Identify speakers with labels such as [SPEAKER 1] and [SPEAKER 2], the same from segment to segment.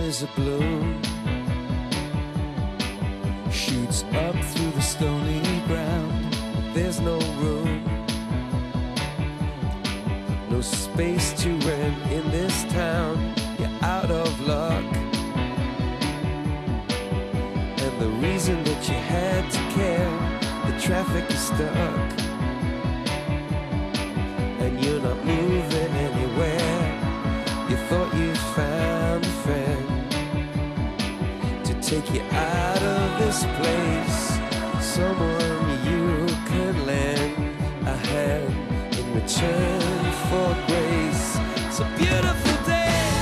[SPEAKER 1] is a bloom, shoots up through the stony ground. There's no room, no space to rent in this town. You're out of luck, and the reason that you had to care, the traffic is stuck, and you're not moving anywhere. You thought you found a friend to take you out of this place, someone you could lend a hand in return for grace. It's a beautiful day.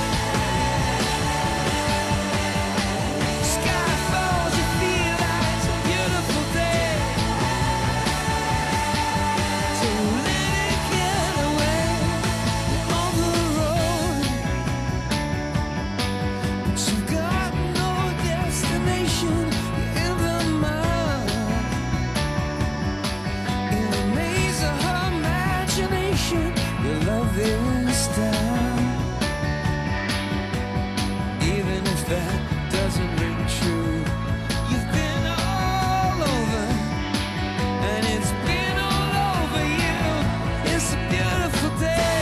[SPEAKER 1] Sky falls, you feel like it's a beautiful day. So let it get away on the road, but you've got no destination in the mind. In the maze of her imagination, your love is down. Even if that doesn't ring true, you've been all over, and it's been all over you. It's a beautiful day.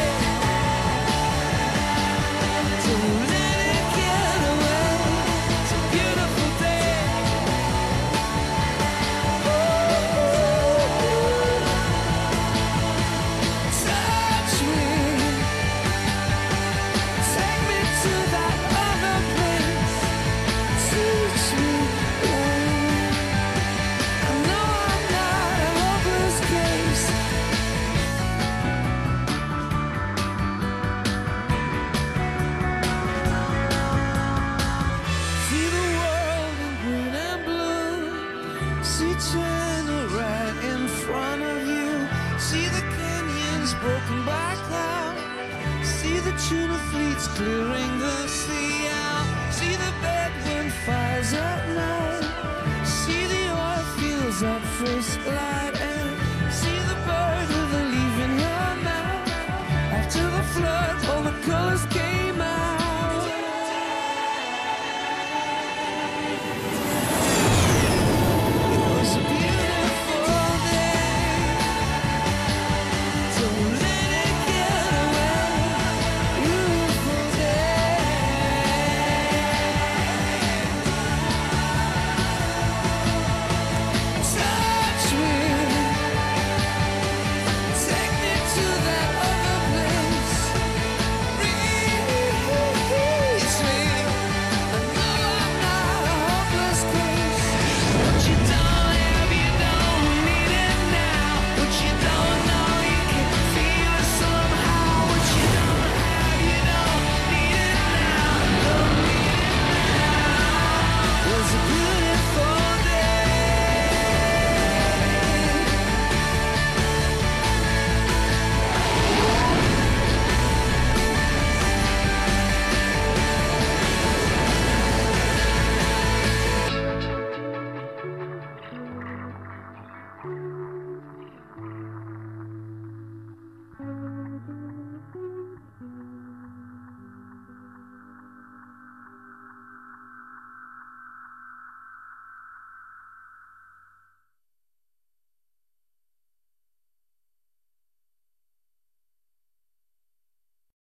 [SPEAKER 1] So let it get away. It's a beautiful day. Touch me, take me to that other place. Teach me, I know I'm not a hopeless case. See the world in green and blue. See China right in front of you. See the canyons broken by cloud. See the tuna fleets clearing the